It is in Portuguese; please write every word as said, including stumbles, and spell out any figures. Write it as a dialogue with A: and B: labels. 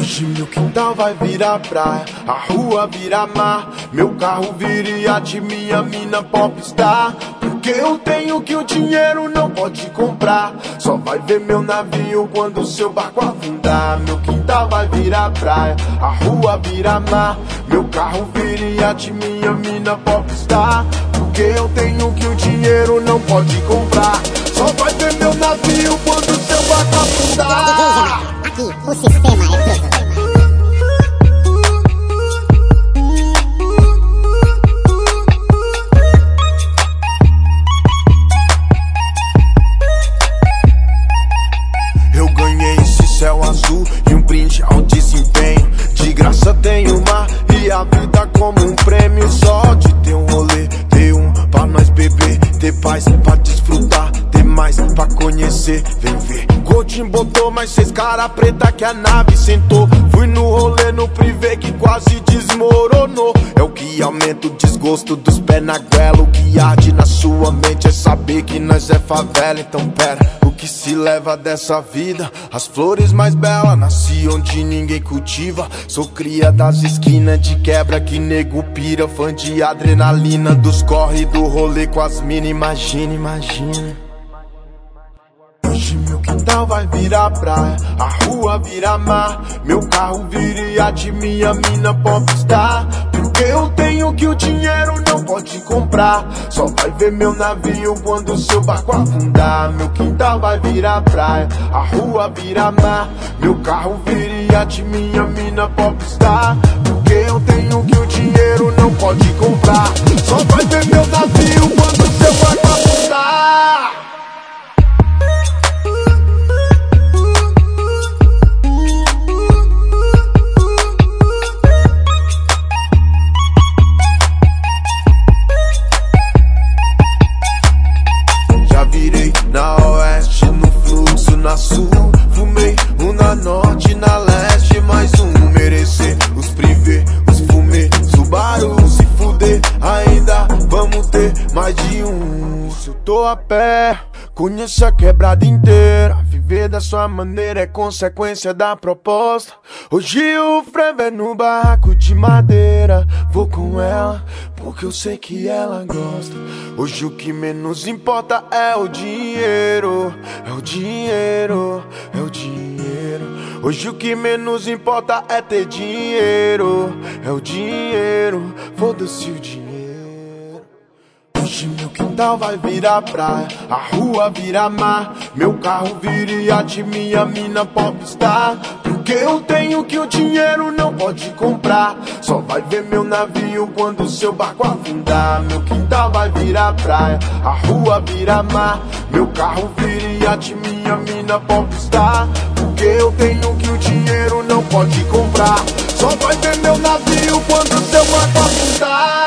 A: Hoje meu quintal vai virar praia, a rua vira mar, meu carro vira iate, minha mina popstar. Porque eu tenho que o dinheiro não pode comprar, só vai ver meu navio quando o seu barco afundar. Meu quintal vai virar praia, a rua vira mar, meu carro vira iate, minha mina popstar. Porque eu tenho que o dinheiro não pode comprar, só vai ver meu navio quando o seu barco afundar.
B: Aqui, o sistema é todo.
A: Eu ganhei esse céu azul e um brinde ao desempenho. De graça tenho o mar e a vida como um prêmio. Só de ter um rolê, ter um pra nós beber, ter paz pra desfrutar, ter mais pra conhecer. Vem ver, Godinho botou mais seis cara preta que a nave sentou. Fui no rolê no privê que quase desmoronou. É o que aumenta o desgosto dos pés na goela. O que arde na sua mente é saber que nós é favela. Então pera, o que se leva dessa vida? As flores mais belas nasci onde ninguém cultiva. Sou cria das esquinas de quebra que nego pira. Fã de adrenalina dos corre do rolê com as mina. Imagina, imagina. Hoje meu quintal vai virar praia, a rua vira mar, meu carro vira iate, minha mina popstar. Porque eu tenho que o dinheiro não pode comprar, só vai ver meu navio quando o seu barco afundar. Meu quintal vai virar praia, a rua vira mar, meu carro vira iate, minha mina popstar. Porque eu tenho que o dinheiro não pode comprar, só vai ver meu navio quando o seu barco afundar. Virei na oeste, no fluxo na sul. Fumei um na norte, na leste, mais um. Merecer os privê, os fumê, Subaru. Se fuder, ainda vamos ter mais de um. Se eu tô a pé, conheço a quebrada inteira. Viver da sua maneira é consequência da proposta. Hoje o frevo é no barraco de madeira. Vou com ela, porque eu sei que ela gosta. Hoje o que menos importa é o dinheiro. É o dinheiro, é o dinheiro. Hoje o que menos importa é ter dinheiro. É o dinheiro, foda-se o dinheiro. Hoje meu quintal vai virar praia, a rua vira mar, meu carro vira iate, minha mina popstar. Porque eu tenho que o dinheiro não pode comprar, só vai ver meu navio quando o seu barco afundar. Meu quintal vai virar praia, a rua vira mar, meu carro vira iate, minha mina popstar. Porque eu tenho que o dinheiro não pode comprar, só vai ver meu navio quando o seu barco afundar.